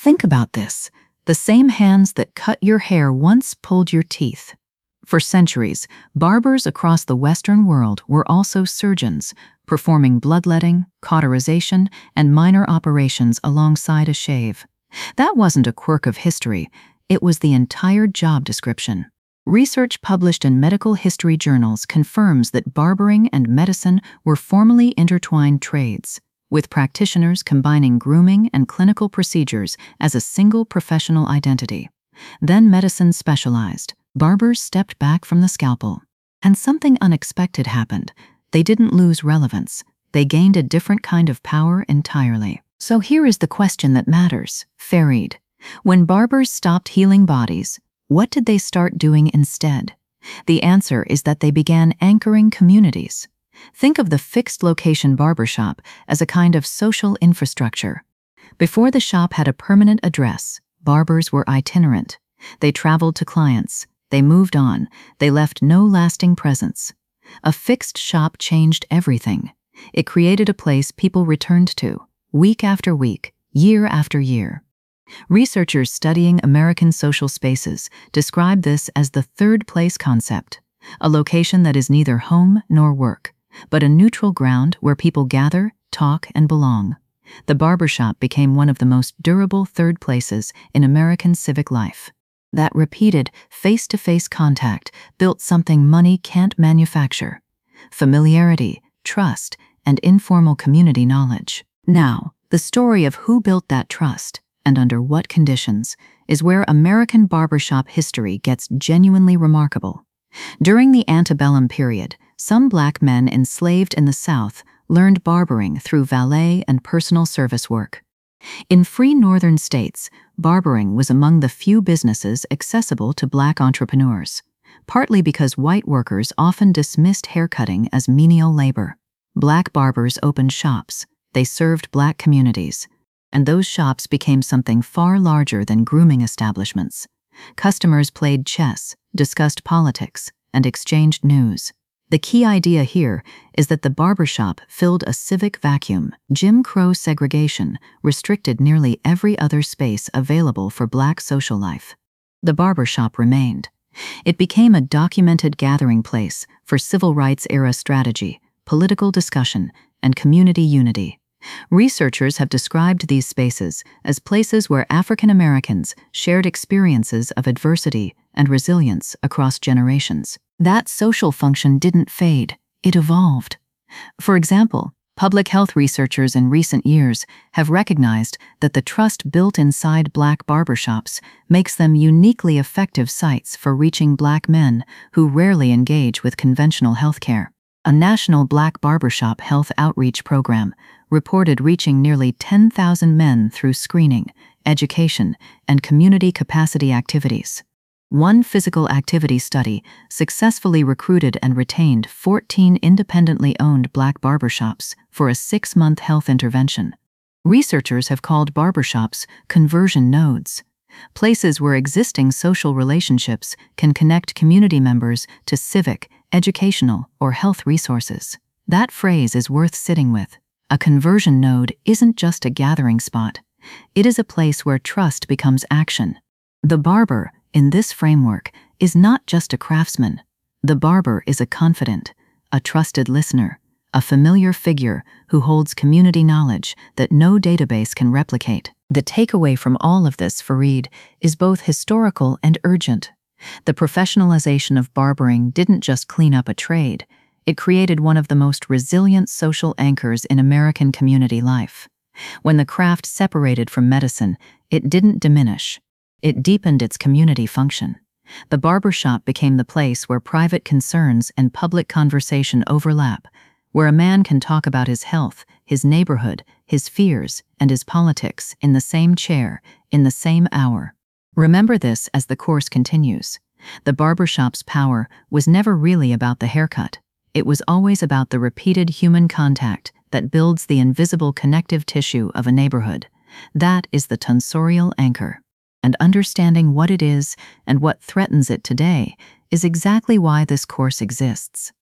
Think about this. The same hands that cut your hair once pulled your teeth. For centuries, barbers across the Western world were also surgeons, performing bloodletting, cauterization, and minor operations alongside a shave. That wasn't a quirk of history, it was the entire job description. Research published in medical history journals confirms that barbering and medicine were formerly intertwined trades, with practitioners combining grooming and clinical procedures as a single professional identity. Then medicine specialized. Barbers stepped back from the scalpel. And something unexpected happened. They didn't lose relevance. They gained a different kind of power entirely. So here is the question that matters, Farid. When barbers stopped healing bodies, what did they start doing instead? The answer is that they began anchoring communities. Think of the fixed location barbershop as a kind of social infrastructure. Before the shop had a permanent address, barbers were itinerant. They traveled to clients. They moved on. They left no lasting presence. A fixed shop changed everything. It created a place people returned to, week after week, year after year. Researchers studying American social spaces describe this as the third place concept, a location that is neither home nor work, but a neutral ground where people gather, talk, and belong. The barbershop became one of the most durable third places in American civic life. That repeated, face-to-face contact built something money can't manufacture: familiarity, trust, and informal community knowledge. Now, the story of who built that trust, and under what conditions, is where American barbershop history gets genuinely remarkable. During the antebellum period, some black men enslaved in the South learned barbering through valet and personal service work. In free northern states, barbering was among the few businesses accessible to black entrepreneurs, partly because white workers often dismissed haircutting as menial labor. Black barbers opened shops. They served black communities. And those shops became something far larger than grooming establishments. Customers played chess, discussed politics, and exchanged news. The key idea here is that the barbershop filled a civic vacuum. Jim Crow segregation restricted nearly every other space available for black social life. The barbershop remained. It became a documented gathering place for civil rights-era strategy, political discussion, and community unity. Researchers have described these spaces as places where African Americans shared experiences of adversity and resilience across generations. That social function didn't fade, it evolved. For example, public health researchers in recent years have recognized that the trust built inside black barbershops makes them uniquely effective sites for reaching black men who rarely engage with conventional healthcare. A national black barbershop health outreach program reported reaching nearly 10,000 men through screening, education, and community capacity activities. One physical activity study successfully recruited and retained 14 independently owned black barbershops for a 6-month health intervention. Researchers have called barbershops conversion nodes, places where existing social relationships can connect community members to civic, educational, or health resources. That phrase is worth sitting with. A conversion node isn't just a gathering spot. It is a place where trust becomes action. The barber, in this framework, is not just a craftsman. The barber is a confidant, a trusted listener, a familiar figure who holds community knowledge that no database can replicate. The takeaway from all of this, Farid, is both historical and urgent. The professionalization of barbering didn't just clean up a trade. It created one of the most resilient social anchors in American community life. When the craft separated from medicine, it didn't diminish. It deepened its community function. The barbershop became the place where private concerns and public conversation overlap, where a man can talk about his health, his neighborhood, his fears, and his politics in the same chair, in the same hour. Remember this as the course continues. The barbershop's power was never really about the haircut. It was always about the repeated human contact that builds the invisible connective tissue of a neighborhood. That is the tonsorial anchor. And understanding what it is and what threatens it today is exactly why this course exists.